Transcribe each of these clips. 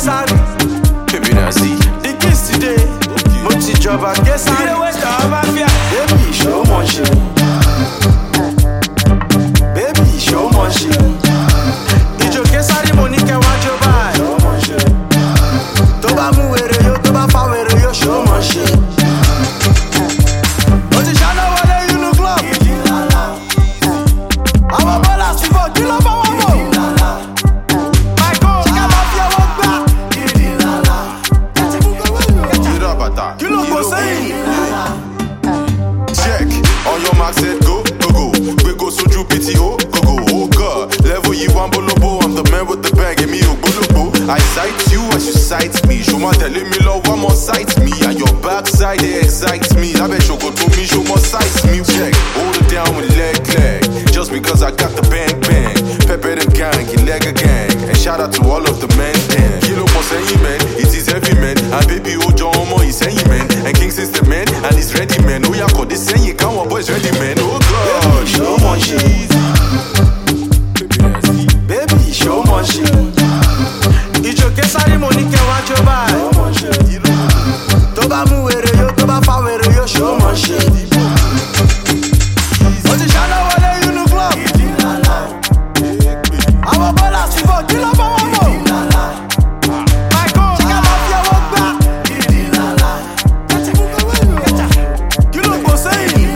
Kesari. Baby Nazi. The kiss today. Mo ti jọba Kesari. Ilé West àwọn mafia. Baby show mọ ṣe. Baby show mọ ṣe. Ìjọ Kesari mo ní kẹwàá jó báyìí. Show mọ ṣe. Tó bá mú wèrè yó, tó bá fa wèrè yó, show mọ ṣe. Mo ti ṣáná wọlé inú club. Àwọn bọ́lá ṣùgbọ́n kí ló bá wọ́n mọ̀? Michael ká máa fi ọwọ́ gbà. Kira bata. Kí ló kò sẹ́yìn? Check. On your mark, set, go, go, go. We go soju PTO, go, go. Oh God, level you want bolobo. I'm the man with the bag, and me ogolobo. I sight you as you sight me. Show my telling me love, one more sight me. And your backside, they excite me. I bet you go to me, show more sights me. Check. Hold it down with leg. Just because I got the bang. Pepper them gang, leg a gang. And shout out to all of the men. Kilo for saying man, it is heavy man. And baby Ojo Omo, he's saying man. And King is the man, and he's ready man. Oh yeah, call this saying, come on boys, ready man. Oh God, Show mọ ṣe. Baby show mọ ṣe. Ìjọ Kesari mo ní kẹwàá jó báyìí. Tó bá mú wèrè yó, tó bá fa wèrè yó, show mọ ṣe. Mo ti ṣáná wọlé inú club. Àwọn bọ́lá ṣùgbọ́n kí ló bá wọ́n mọ̀? Michael ká máa fi ọwọ́ gbà. Kí ló kò sẹ́yìn?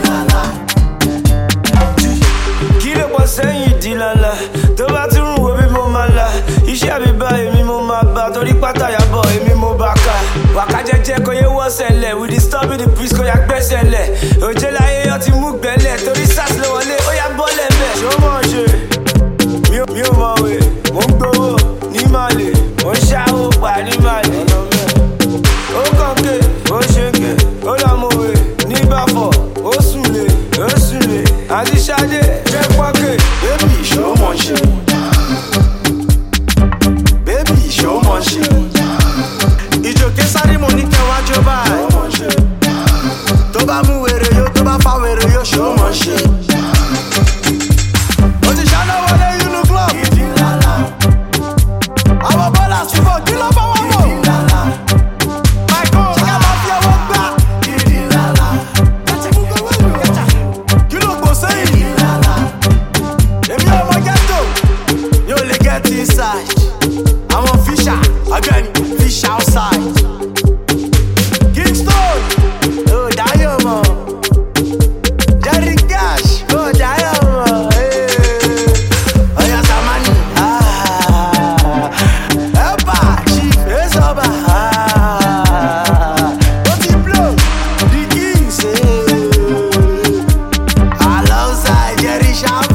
Kí ló pọ̀ sẹ́yìn ìdílàlà? Tó bá tún rún wo bí mo máa la. Iṣẹ́ mi bá èmi mo máa bá. Torí pátá yàbọ̀ èmi mo bá ká. Wàká jẹ́jẹ́ kò yé wọ́ sẹ̀lẹ̀. We disturb the peace kò yà gbẹ́sẹ̀ lẹ̀. Òjé láyé yọ ti mú gbẹ́lẹ̀. Torí SARS ló wọlé ó yà bọ́lẹ̀ bẹ̀. Ṣé ó mọ̀ ṣe? Mi ò mọ̀ wé. Mo ń gbowó ní Màlè. Mo ń ṣàwó pa ní Màlè. Ó kàn ké, ó ṣe ké. Ó lọ mọ̀ wé ní Bàfọ̀. Ó sùnlé. Àti Ṣadé jẹ́ pọ́kè. Baby show mọ ṣe. Baby show mọ ṣe. Ìjọ Kesari mo ní kẹwàá jó báyìí. Tó bá mú wèrè yó, tó bá fa wèrè yó, show mọ ṣe. Mo ti ṣáná wọlé inú club. Àwọn bọ́lá ṣùgbọ́n kí ló bá wọ́n mọ̀? Michael ká máa fi ọwọ́ gbà. Kí ló kò sẹ́yìn? Èmi ọmọ ghetto, yóò lè get inside. Àwọn fisher, again, fish outside. Kingston, ó dáyọ̀ mọ̀. Jerry Cash, ó dáyọ̀ mọ̀. Ọ̀yà Samani, Ẹ̀bà, Chief, Ezoba. Ó ti blow, the Kings, alongside Jerry Sharp.